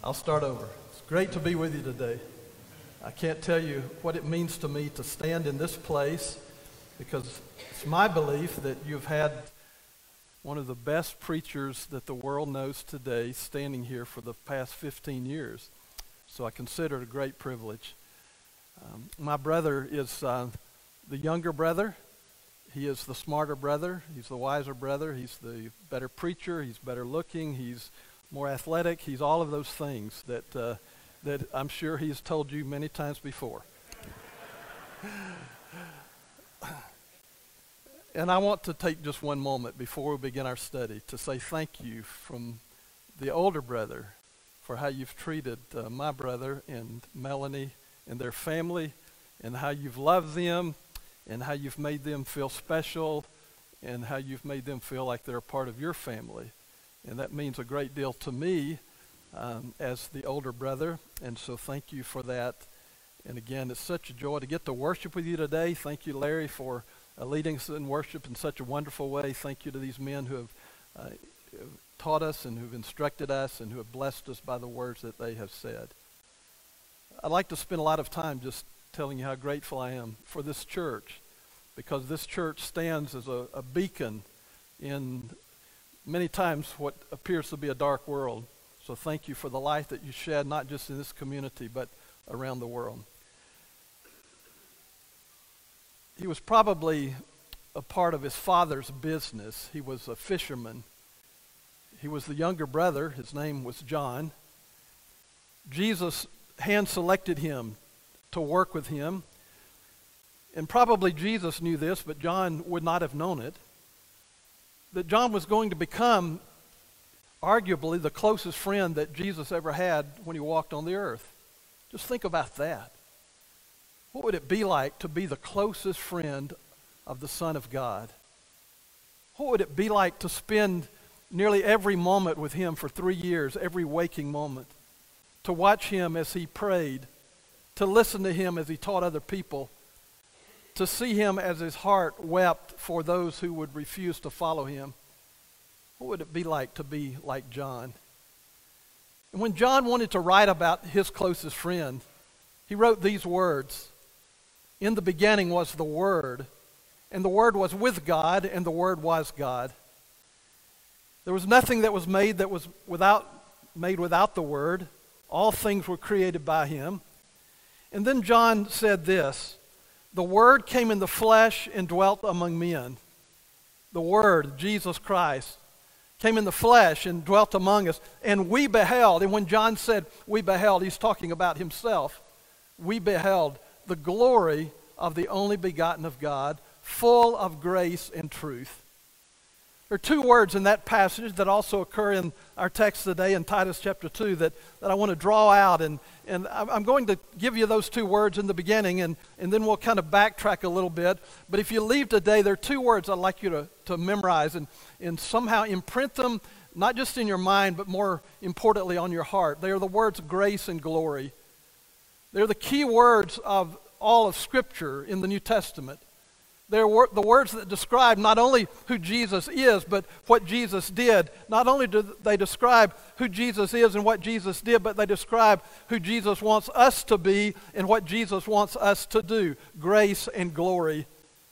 I'll start over. It's great to be with you today. I can't tell you what it means to me to stand in this place because it's my belief that you've had one of the best preachers that the world knows today standing here for the past 15 years. So I consider it a great privilege. My brother is the younger brother. He is the smarter brother. He's the wiser brother. He's the better preacher. He's better looking. He's more athletic. He's all of those things that I'm sure he's told you many times before. And I want to take just one moment before we begin our study to say thank you from the older brother for how you've treated my brother and Melanie and their family, and how you've loved them, and how you've made them feel special, and how you've made them feel like they're a part of your family. And that means a great deal to me as the older brother, and so thank you for that. And again, it's such a joy to get to worship with you today. Thank you, Larry, for leading us in worship in such a wonderful way. Thank you to these men who have taught us and who've instructed us and who have blessed us by the words that they have said. I'd like to spend a lot of time just telling you how grateful I am for this church, because this church stands as a beacon in many times what appears to be a dark world. So thank you for the light that you shed, not just in this community, but around the world. He was probably a part of his father's business. He was a fisherman. He was the younger brother. His name was John. Jesus hand-selected him to work with him. And probably Jesus knew this, but John would not have known it, that John was going to become arguably the closest friend that Jesus ever had when he walked on the earth. Just think about that. What would it be like to be the closest friend of the Son of God? What would it be like to spend nearly every moment with him for 3 years, every waking moment? To watch him as he prayed, to listen to him as he taught other people, to see him as his heart wept for those who would refuse to follow him. What would it be like to be like John? And when John wanted to write about his closest friend, he wrote these words: "In the beginning was the Word, and the Word was with God, and the Word was God. There was nothing that was made without the Word. All things were created by him." And then John said this: "The Word came in the flesh and dwelt among men." The Word, Jesus Christ, came in the flesh and dwelt among us, and we beheld. And when John said we beheld, he's talking about himself. We beheld the glory of the only begotten of God, full of grace and truth. There are two words in that passage that also occur in our text today in Titus chapter 2 that I want to draw out. And I'm going to give you those two words in the beginning, and then we'll kind of backtrack a little bit. But if you leave today, there are two words I'd like you to memorize and somehow imprint them, not just in your mind, but more importantly on your heart. They are the words grace and glory. They're the key words of all of Scripture in the New Testament. They're the words that describe not only who Jesus is, but what Jesus did. Not only do they describe who Jesus is and what Jesus did, but they describe who Jesus wants us to be and what Jesus wants us to do. Grace and glory.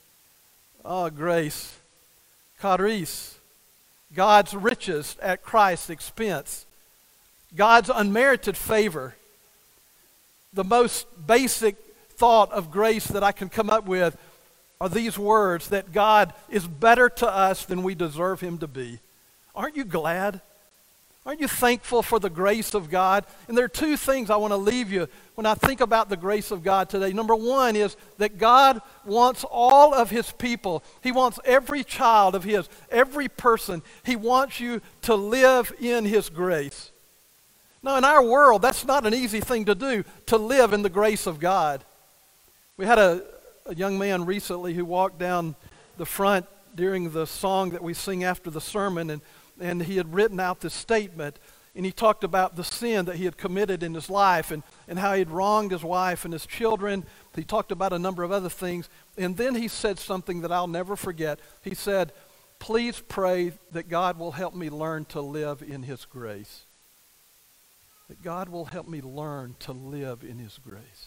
Grace. Charis. God's riches at Christ's expense. God's unmerited favor. The most basic thought of grace that I can come up with are these words, that God is better to us than we deserve him to be. Aren't you glad? Aren't you thankful for the grace of God? And there are two things I want to leave you when I think about the grace of God today. Number one is that God wants all of his people. He wants every child of his, every person. He wants you to live in his grace. Now, in our world, that's not an easy thing to do, to live in the grace of God. We had a young man recently who walked down the front during the song that we sing after the sermon, and he had written out this statement, and he talked about the sin that he had committed in his life and how he had wronged his wife and his children. He talked about a number of other things, and then he said something that I'll never forget. He said, "Please pray that God will help me learn to live in his grace." That that God will help me learn to live in his grace.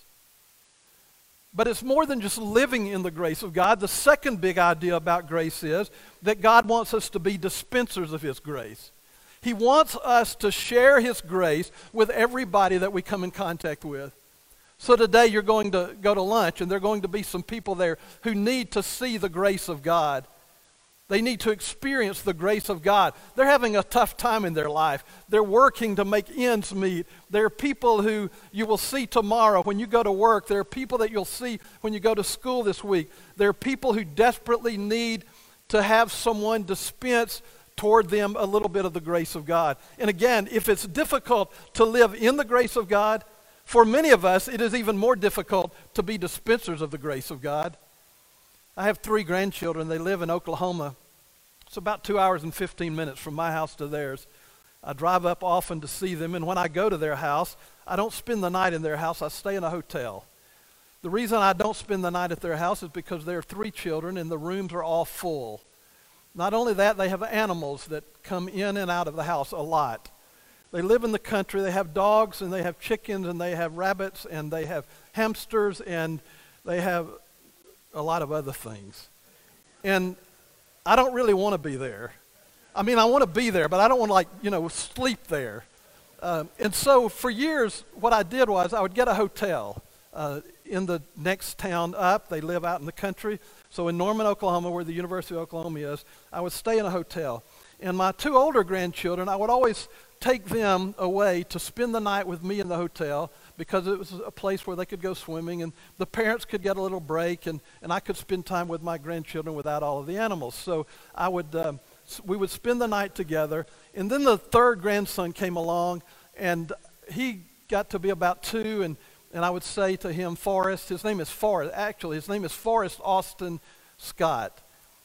But it's more than just living in the grace of God. The second big idea about grace is that God wants us to be dispensers of his grace. He wants us to share his grace with everybody that we come in contact with. So today you're going to go to lunch, and there are going to be some people there who need to see the grace of God. They need to experience the grace of God. They're having a tough time in their life. They're working to make ends meet. There are people who you will see tomorrow when you go to work. There are people that you'll see when you go to school this week. There are people who desperately need to have someone dispense toward them a little bit of the grace of God. And again, if it's difficult to live in the grace of God, for many of us, it is even more difficult to be dispensers of the grace of God. I have 3 grandchildren. They live in Oklahoma. It's about 2 hours and 15 minutes from my house to theirs. I drive up often to see them, and when I go to their house, I don't spend the night in their house. I stay in a hotel. The reason I don't spend the night at their house is because there are 3 children, and the rooms are all full. Not only that, they have animals that come in and out of the house a lot. They live in the country. They have dogs, and they have chickens, and they have rabbits, and they have hamsters, and they have a lot of other things. And I don't really want to be there. I mean, I want to be there, but I don't want to, sleep there. And so for years, what I did was I would get a hotel in the next town up. They live out in the country. So in Norman, Oklahoma, where the University of Oklahoma is, I would stay in a hotel. And my 2 older grandchildren, I would always take them away to spend the night with me in the hotel because it was a place where they could go swimming and the parents could get a little break and I could spend time with my grandchildren without all of the animals. So we would spend the night together. And then the 3rd grandson came along, and he got to be about 2, and I would say to him, Forrest, his name is Forrest Austin Scott.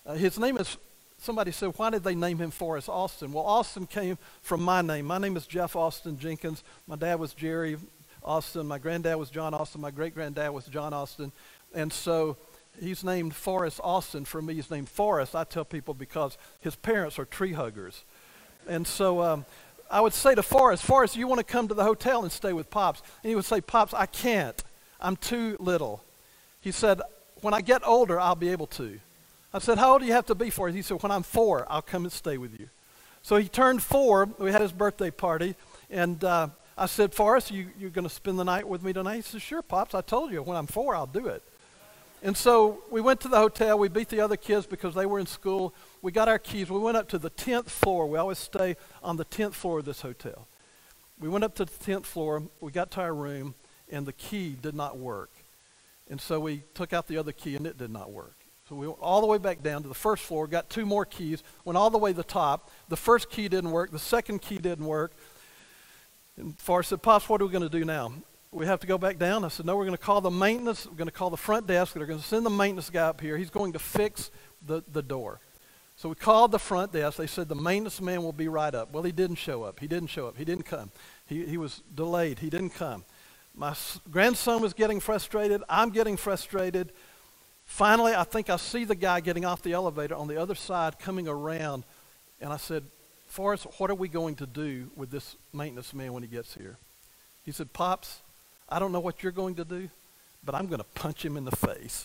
Somebody said, why did they name him Forrest Austin? Well, Austin came from my name. My name is Jeff Austin Jenkins. My dad was Jerry Austin. My granddad was John Austin. My great-granddad was John Austin. And so he's named Forrest Austin. For me, he's named Forrest, I tell people, because his parents are tree huggers. And so I would say to Forrest, you want to come to the hotel and stay with Pops? And he would say, Pops, I can't. I'm too little. He said, when I get older, I'll be able to. I said, how old do you have to be for it? He said, when I'm 4, I'll come and stay with you. So he turned 4. We had his birthday party. And I said, Forrest, you're going to spend the night with me tonight? He said, sure, Pops. I told you, when I'm 4, I'll do it. And so we went to the hotel. We beat the other kids because they were in school. We got our keys. We went up to the 10th floor. We always stay on the 10th floor of this hotel. We went up to the 10th floor. We got to our room, and the key did not work. And so we took out the other key, and it did not work. So we went all the way back down to the first floor, got 2 more keys, went all the way to the top. The first key didn't work. The second key didn't work. And Forrest said, Pops, what are we going to do now? We have to go back down. I said, no, we're going to call the maintenance. We're going to call the front desk. They're going to send the maintenance guy up here. He's going to fix the door. So we called the front desk. They said the maintenance man will be right up. Well, he didn't show up. He didn't come. He was delayed. He didn't come. My grandson was getting frustrated. I'm getting frustrated. Finally, I think I see the guy getting off the elevator on the other side coming around. And I said, Forrest, what are we going to do with this maintenance man when he gets here? He said, Pops, I don't know what you're going to do, but I'm going to punch him in the face.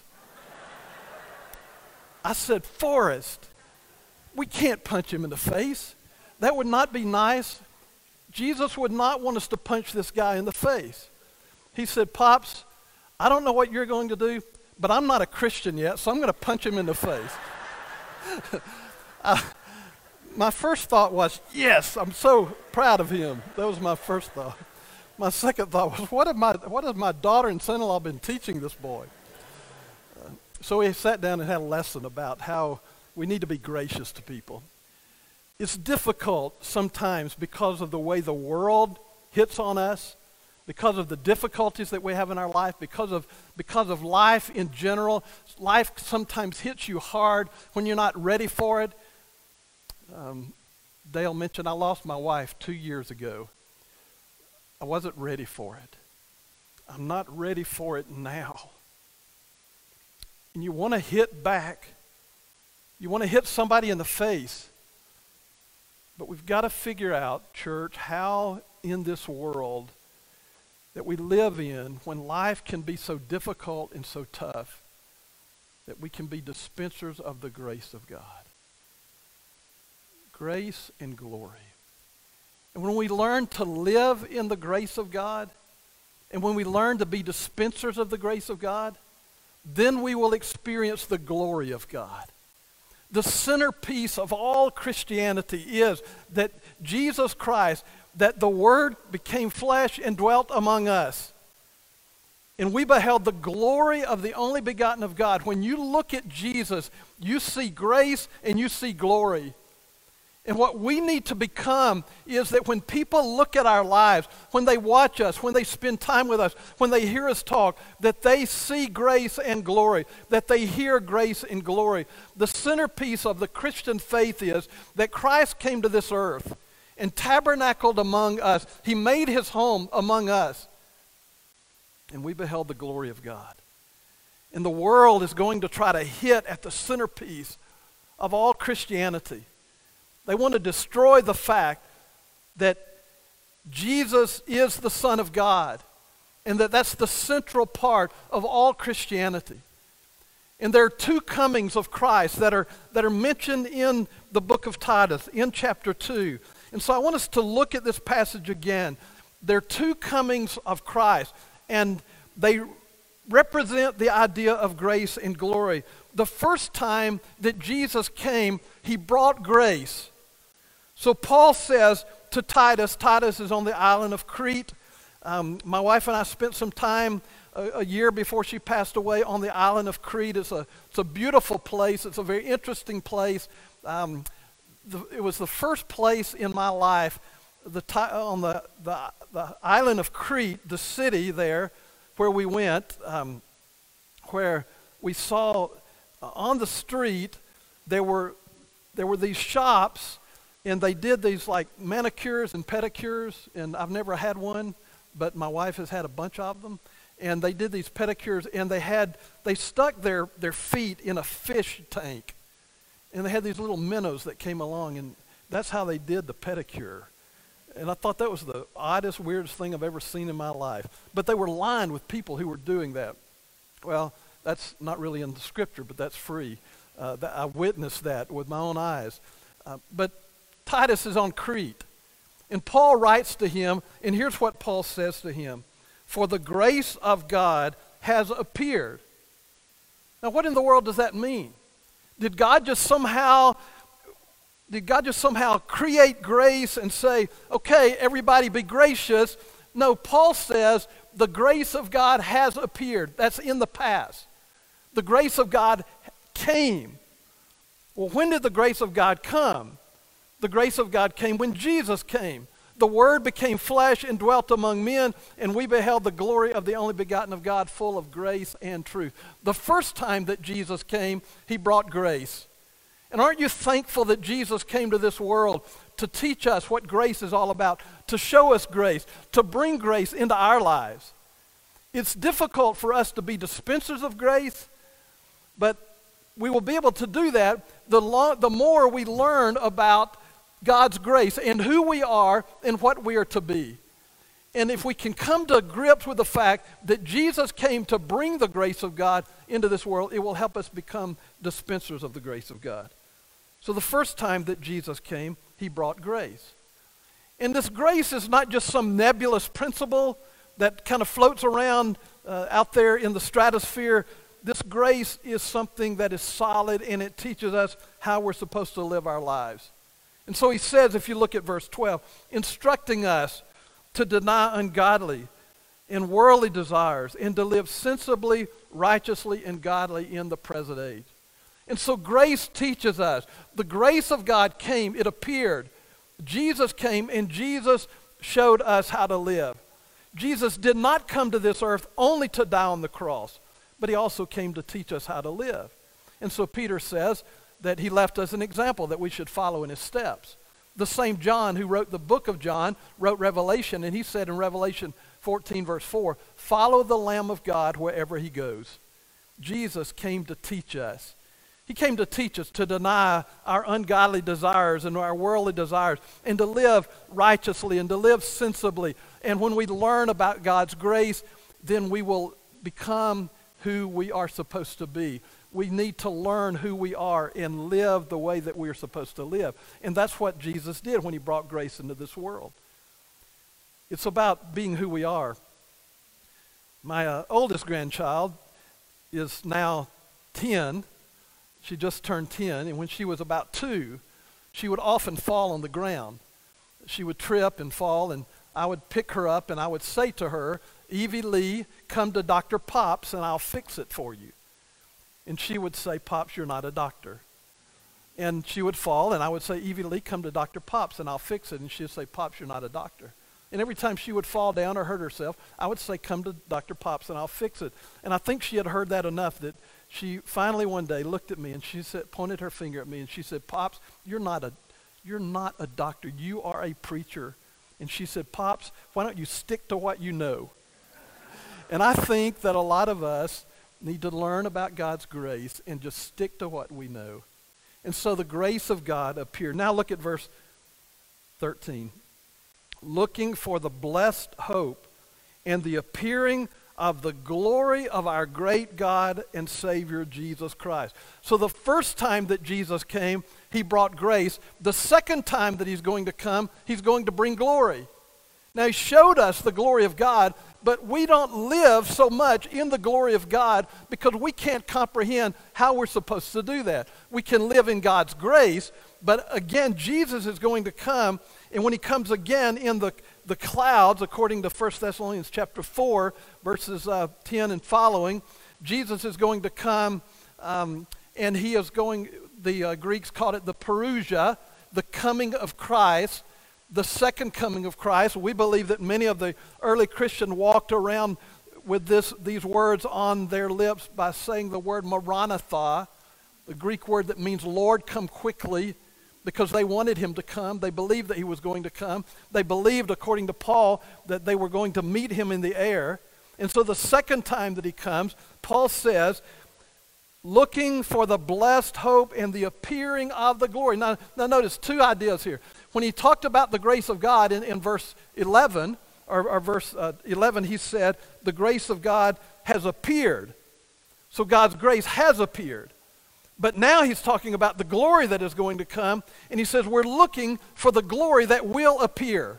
I said, Forrest, we can't punch him in the face. That would not be nice. Jesus would not want us to punch this guy in the face. He said, Pops, I don't know what you're going to do, but I'm not a Christian yet, so I'm going to punch him in the face. My first thought was, yes, I'm so proud of him. That was my first thought. My second thought was, what has my daughter and son-in-law been teaching this boy? So we sat down and had a lesson about how we need to be gracious to people. It's difficult sometimes because of the way the world hits on us, because of the difficulties that we have in our life, because of life in general. Life sometimes hits you hard when you're not ready for it. Dale mentioned I lost my wife 2 years ago. I wasn't ready for it. I'm not ready for it now. And you want to hit back. You want to hit somebody in the face. But we've got to figure out, church, how in this world that we live in, when life can be so difficult and so tough, that we can be dispensers of the grace of God. Grace and glory. And when we learn to live in the grace of God, and when we learn to be dispensers of the grace of God, then we will experience the glory of God. The centerpiece of all Christianity is that Jesus Christ, that the Word became flesh and dwelt among us. And we beheld the glory of the only begotten of God. When you look at Jesus, you see grace and you see glory. And what we need to become is that when people look at our lives, when they watch us, when they spend time with us, when they hear us talk, that they see grace and glory, that they hear grace and glory. The centerpiece of the Christian faith is that Christ came to this earth and tabernacled among us. He made his home among us. And we beheld the glory of God. And the world is going to try to hit at the centerpiece of all Christianity. They want to destroy the fact that Jesus is the Son of God and that that's the central part of all Christianity. And there are two comings of Christ that are mentioned in the book of Titus, in chapter 2. And so I want us to look at this passage again. There are two comings of Christ, and they represent the idea of grace and glory. The first time that Jesus came, he brought grace. So Paul says to Titus is on the island of Crete. My wife and I spent some time a year before she passed away on the island of Crete. It's a beautiful place. It's a very interesting place. It was the first place in my life on the island of Crete, the city there where we went, where we saw on the street there were these shops. And they did these like manicures and pedicures, and I've never had one, but my wife has had a bunch of them. And they did these pedicures, and they stuck their feet in a fish tank. And they had these little minnows that came along, and that's how they did the pedicure. And I thought that was the oddest, weirdest thing I've ever seen in my life. But they were lined with people who were doing that. Well, that's not really in the scripture, but that's free. I witnessed that with my own eyes. But Titus is on Crete, and Paul writes to him, and here's what Paul says to him: "For the grace of God has appeared." Now, what in the world does that mean? Did God just somehow create grace and say, okay, everybody be gracious? No, Paul says the grace of God has appeared. That's in the past. The grace of God came. Well, when did the grace of God come? The grace of God came when Jesus came. The Word became flesh and dwelt among men, and we beheld the glory of the only begotten of God, full of grace and truth. The first time that Jesus came, he brought grace. And aren't you thankful that Jesus came to this world to teach us what grace is all about, to show us grace, to bring grace into our lives? It's difficult for us to be dispensers of grace, but we will be able to do that the more we learn about God's grace and who we are and what we are to be. And if we can come to grips with the fact that Jesus came to bring the grace of God into this world, it will help us become dispensers of the grace of God. So the first time that Jesus came, he brought grace. And this grace is not just some nebulous principle that kind of floats around out there in the stratosphere. This grace is something that is solid, and it teaches us how we're supposed to live our lives. And so he says, if you look at verse 12, instructing us to deny ungodly and worldly desires and to live sensibly, righteously, and godly in the present age. And so grace teaches us. The grace of God came, it appeared. Jesus came, and Jesus showed us how to live. Jesus did not come to this earth only to die on the cross, but he also came to teach us how to live. And so Peter says that he left us an example that we should follow in his steps. The same John who wrote the book of John wrote Revelation, and he said in Revelation 14 verse 4, follow the Lamb of God wherever he goes. Jesus came to teach us. He came to teach us to deny our ungodly desires and our worldly desires and to live righteously and to live sensibly. And when we learn about God's grace, then we will become who we are supposed to be. We need to learn who we are and live the way that we are supposed to live. And that's what Jesus did when he brought grace into this world. It's about being who we are. My oldest grandchild is now 10. She just turned 10, and when she was about 2, she would often fall on the ground. She would trip and fall, and I would pick her up, and I would say to her, "Evie Lee, come to Dr. Pops, and I'll fix it for you." And she would say, "Pops, you're not a doctor." And she would fall, and I would say, "Evie Lee, come to Dr. Pops, and I'll fix it." And she would say, "Pops, you're not a doctor." And every time she would fall down or hurt herself, I would say, "Come to Dr. Pops, and I'll fix it." And I think she had heard that enough that she finally one day looked at me and she said, pointed her finger at me and she said, "Pops, you're not a doctor. You are a preacher." And she said, "Pops, why don't you stick to what you know?" And I think that a lot of us need to learn about God's grace and just stick to what we know. And so the grace of God appeared. Now look at verse 13. Looking for the blessed hope and the appearing of the glory of our great God and Savior, Jesus Christ. So the first time that Jesus came, he brought grace. The second time that he's going to come, he's going to bring glory. Now, he showed us the glory of God, but we don't live so much in the glory of God because we can't comprehend how we're supposed to do that. We can live in God's grace, but again, Jesus is going to come, and when he comes again in the clouds, according to 1 Thessalonians chapter 4, verses 10 and following, Jesus is going to come, and he is going, the Greeks called it the parousia, the coming of Christ, the second coming of Christ. We believe that many of the early Christians walked around with these words on their lips by saying the word Maranatha, the Greek word that means "Lord, come quickly," because they wanted him to come. They believed that he was going to come. They believed, according to Paul, that they were going to meet him in the air. And so the second time that he comes, Paul says, looking for the blessed hope and the appearing of the glory. Now notice two ideas here. When he talked about the grace of God in verse 11, or verse 11, he said, the grace of God has appeared. So God's grace has appeared. But now he's talking about the glory that is going to come, and he says we're looking for the glory that will appear.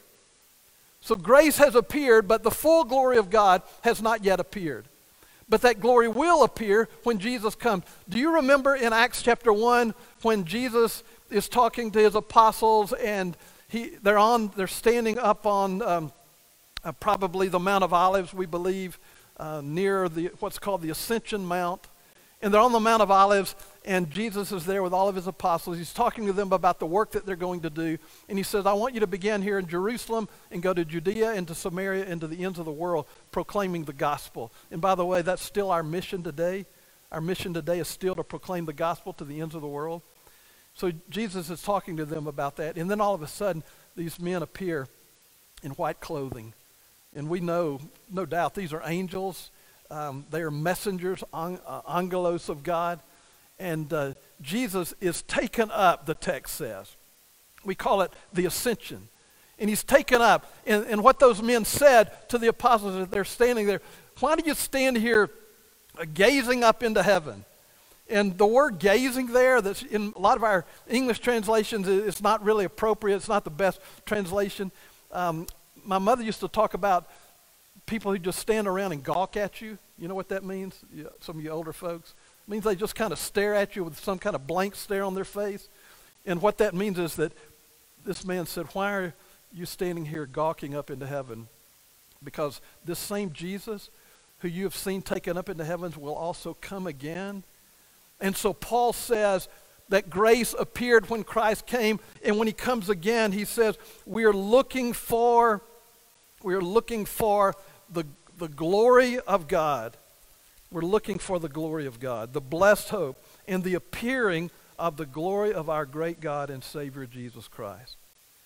So grace has appeared, but the full glory of God has not yet appeared. But that glory will appear when Jesus comes. Do you remember in Acts chapter 1 when Jesus is talking to his apostles and they're standing up on probably the Mount of Olives, we believe, near what's called the Ascension Mount. And they're on the Mount of Olives, and Jesus is there with all of his apostles. He's talking to them about the work that they're going to do. And he says, I want you to begin here in Jerusalem and go to Judea and to Samaria and to the ends of the world, proclaiming the gospel. And by the way, that's still our mission today. Our mission today is still to proclaim the gospel to the ends of the world. So Jesus is talking to them about that. And then all of a sudden, these men appear in white clothing. And we know, no doubt, these are angels. They are messengers, angelos of God. And Jesus is taken up, the text says. We call it the ascension. And he's taken up. And what those men said to the apostles as they're standing there, why do you stand here gazing up into heaven? And the word gazing there, that's in a lot of our English translations, it's not really appropriate. It's not the best translation. My mother used to talk about people who just stand around and gawk at you. You know what that means? Some of you older folks. It means they just kind of stare at you with some kind of blank stare on their face. And what that means is that this man said, why are you standing here gawking up into heaven? Because this same Jesus who you have seen taken up into heavens will also come again. And so Paul says that grace appeared when Christ came, and when he comes again, he says we are looking for the glory of God. We're looking for the glory of God, the blessed hope, and the appearing of the glory of our great God and Savior Jesus Christ.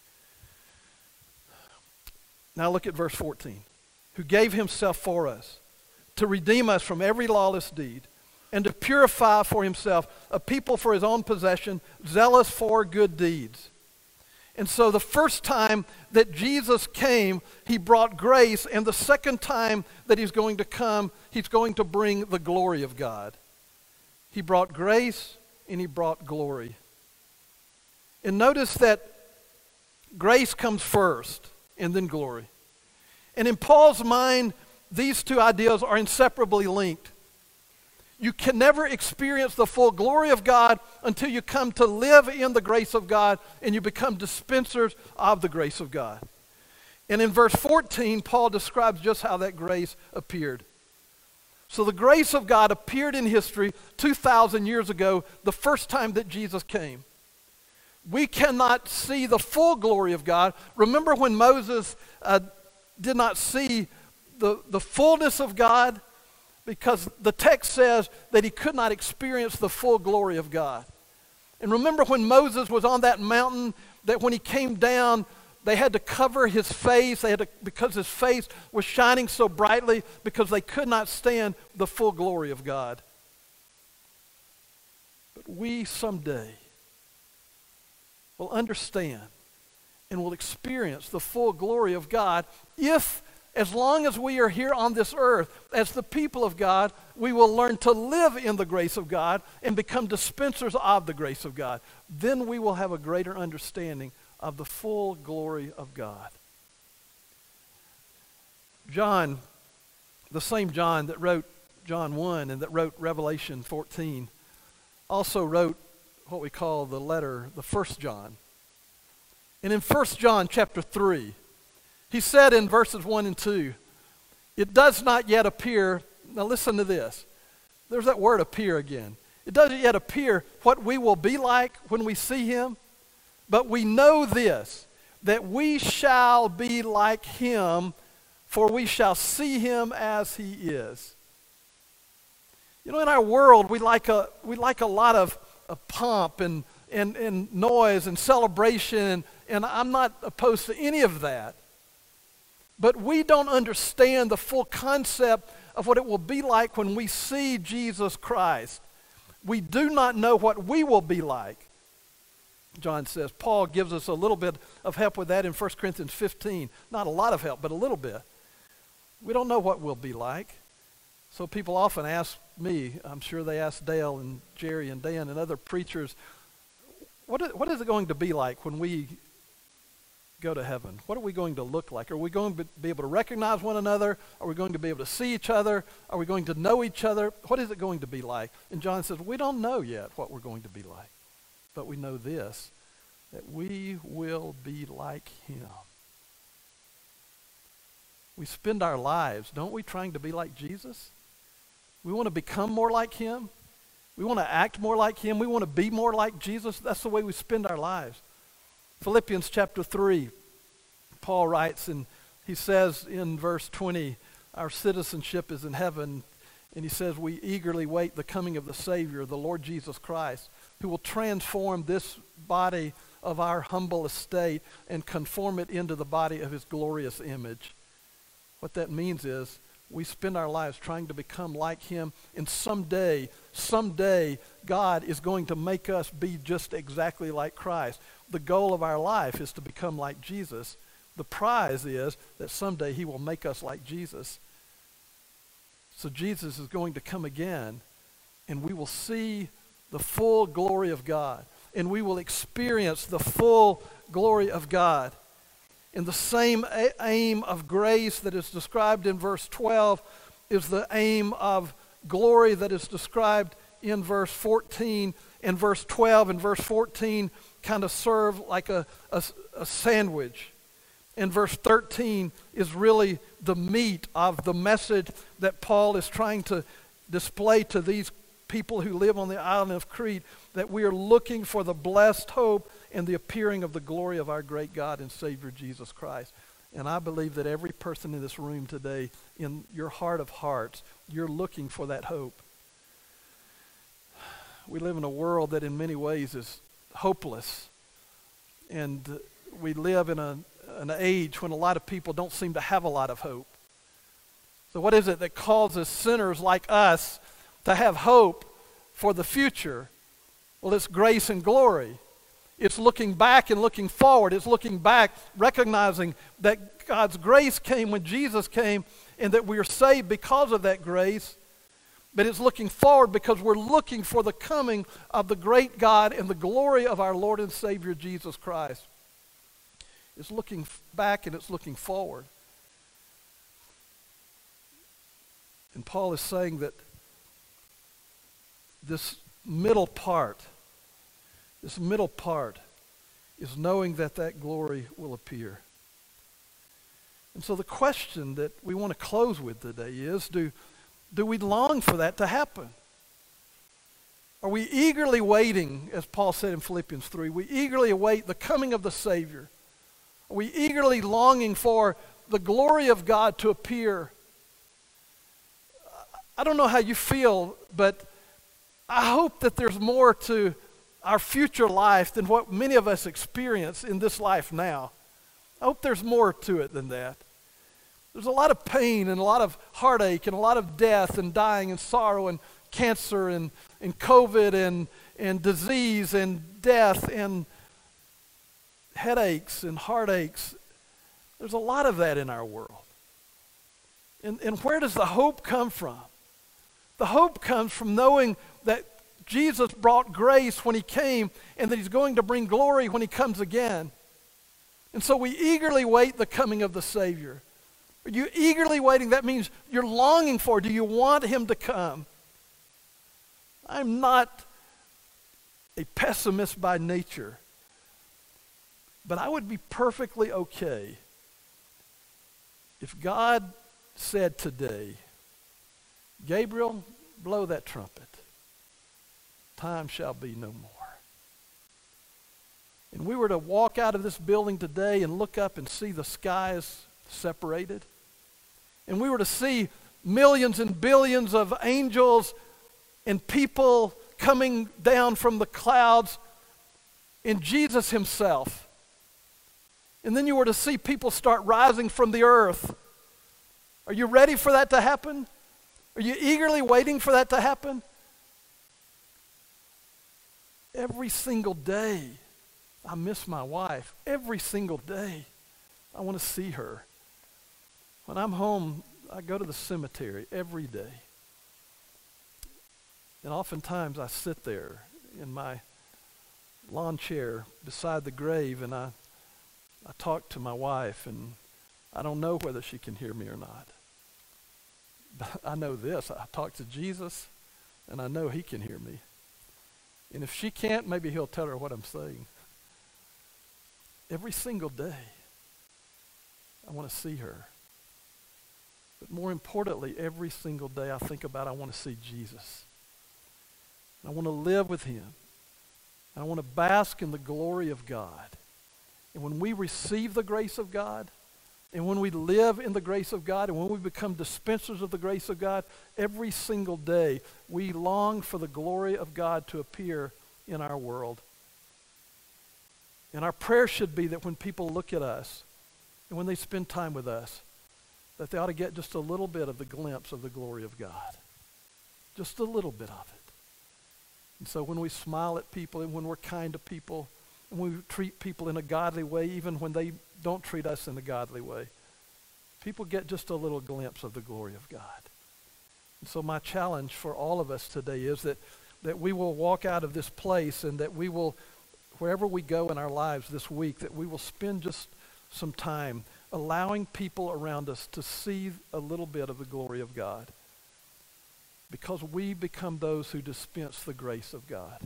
Now look at verse 14. Who gave himself for us to redeem us from every lawless deed and to purify for himself a people for his own possession, zealous for good deeds. And so the first time that Jesus came, he brought grace, and the second time that he's going to come, he's going to bring the glory of God. He brought grace and he brought glory. And notice that grace comes first and then glory. And in Paul's mind, these two ideas are inseparably linked. You can never experience the full glory of God until you come to live in the grace of God and you become dispensers of the grace of God. And in verse 14, Paul describes just how that grace appeared. So the grace of God appeared in history 2,000 years ago, the first time that Jesus came. We cannot see the full glory of God. Remember when Moses did not see the fullness of God? Because the text says that he could not experience the full glory of God. And remember when Moses was on that mountain, that when he came down, they had to cover his face, because his face was shining so brightly, because they could not stand the full glory of God. But we someday will understand and will experience the full glory of God if, as long as we are here on this earth, as the people of God, we will learn to live in the grace of God and become dispensers of the grace of God. Then we will have a greater understanding of the full glory of God. John, the same John that wrote John 1 and that wrote Revelation 14, also wrote what we call the letter, the 1 John. And in 1 John chapter 3, he said in verses 1 and 2, it does not yet appear, now listen to this. There's that word appear again. It doesn't yet appear what we will be like when we see him, but we know this, that we shall be like him, for we shall see him as he is. You know, in our world, we like a lot of pomp and noise and celebration, and I'm not opposed to any of that. But we don't understand the full concept of what it will be like when we see Jesus Christ. We do not know what we will be like, John says. Paul gives us a little bit of help with that in 1 Corinthians 15. Not a lot of help, but a little bit. We don't know what we'll be like. So people often ask me, I'm sure they ask Dale and Jerry and Dan and other preachers, what is it going to be like when we go to heaven? What are we going to look like? Are we going to be able to recognize one another? Are we going to be able to see each other? Are we going to know each other? What is it going to be like? And John says, we don't know yet what we're going to be like. But we know this, that we will be like him. We spend our lives, don't we, trying to be like Jesus? We want to become more like him. We want to act more like him. We want to be more like Jesus. That's the way we spend our lives. Philippians chapter 3, Paul writes, and he says in verse 20, our citizenship is in heaven, and he says we eagerly wait the coming of the Savior, the Lord Jesus Christ, who will transform this body of our humble estate and conform it into the body of his glorious image. What that means is we spend our lives trying to become like him, and someday, God is going to make us be just exactly like Christ. The goal of our life is to become like Jesus. The prize is that someday he will make us like Jesus. So Jesus is going to come again, and we will see the full glory of God, and we will experience the full glory of God. And the same aim of grace that is described in verse 12 is the aim of glory that is described in verse 14. And verse 12 and verse 14 kind of serve like a sandwich. And verse 13 is really the meat of the message that Paul is trying to display to these people who live on the island of Crete, that we are looking for the blessed hope and the appearing of the glory of our great God and Savior Jesus Christ. And I believe that every person in this room today, in your heart of hearts, you're looking for that hope. We live in a world that in many ways is hopeless. And we live in an age when a lot of people don't seem to have a lot of hope. So what is it that causes sinners like us to have hope for the future, well, it's grace and glory. It's looking back and looking forward. It's looking back, recognizing that God's grace came when Jesus came and that we are saved because of that grace. But it's looking forward because we're looking for the coming of the great God and the glory of our Lord and Savior Jesus Christ. It's looking back and it's looking forward. And Paul is saying that this middle part is knowing that that glory will appear. And so the question that we want to close with today is, do we long for that to happen? Are we eagerly waiting, as Paul said in Philippians 3, we eagerly await the coming of the Savior? Are we eagerly longing for the glory of God to appear? I don't know how you feel, but I hope that there's more to our future life than what many of us experience in this life now. I hope there's more to it than that. There's a lot of pain and a lot of heartache and a lot of death and dying and sorrow and cancer and COVID and disease and death and headaches and heartaches. There's a lot of that in our world. And where does the hope come from? The hope comes from knowing that Jesus brought grace when he came and that he's going to bring glory when he comes again. And so we eagerly wait the coming of the Savior. Are you eagerly waiting? That means you're longing for. Do you want him to come? I'm not a pessimist by nature, but I would be perfectly okay if God said today, Gabriel, blow that trumpet. Time shall be no more. And we were to walk out of this building today and look up and see the skies separated. And we were to see millions and billions of angels and people coming down from the clouds in Jesus himself. And then you were to see people start rising from the earth. Are you ready for that to happen? Are you eagerly waiting for that to happen? Every single day, I miss my wife. Every single day, I want to see her. When I'm home, I go to the cemetery every day. And oftentimes I sit there in my lawn chair beside the grave and I talk to my wife, and I don't know whether she can hear me or not. But I know this, I talk to Jesus and I know he can hear me. And if she can't, maybe he'll tell her what I'm saying. Every single day, I want to see her. But more importantly, every single day I think about I want to see Jesus. I want to live with him. I want to bask in the glory of God. And when we receive the grace of God, and when we live in the grace of God, and when we become dispensers of the grace of God, every single day we long for the glory of God to appear in our world. And our prayer should be that when people look at us, and when they spend time with us, that they ought to get just a little bit of the glimpse of the glory of God. Just a little bit of it. And so when we smile at people, and when we're kind to people, and we treat people in a godly way, even when they don't treat us in a godly way, people get just a little glimpse of the glory of God. And so my challenge for all of us today is that we will walk out of this place, and that we will, wherever we go in our lives this week, that we will spend just some time allowing people around us to see a little bit of the glory of God, because we become those who dispense the grace of God.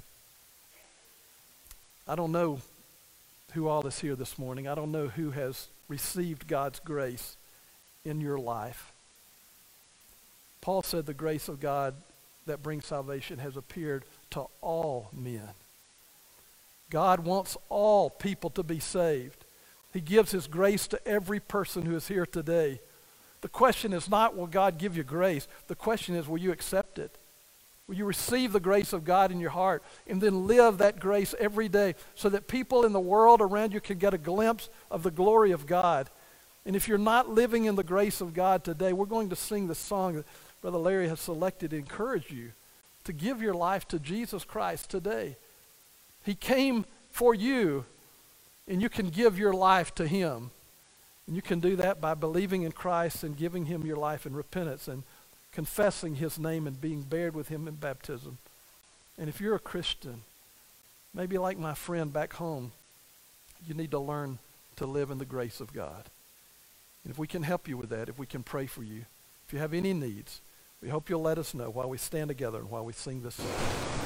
I don't know who all is here this morning. I don't know who has received God's grace in your life. Paul said the grace of God that brings salvation has appeared to all men. God wants all people to be saved. He gives his grace to every person who is here today. The question is not, will God give you grace? The question is, will you accept it? Will you receive the grace of God in your heart and then live that grace every day so that people in the world around you can get a glimpse of the glory of God? And if you're not living in the grace of God today, we're going to sing the song that Brother Larry has selected to encourage you to give your life to Jesus Christ today. He came for you, and you can give your life to him. And you can do that by believing in Christ and giving him your life in repentance and confessing his name and being buried with him in baptism. And if you're a Christian, maybe like my friend back home, you need to learn to live in the grace of God. And if we can help you with that, if we can pray for you, if you have any needs, we hope you'll let us know while we stand together and while we sing this song.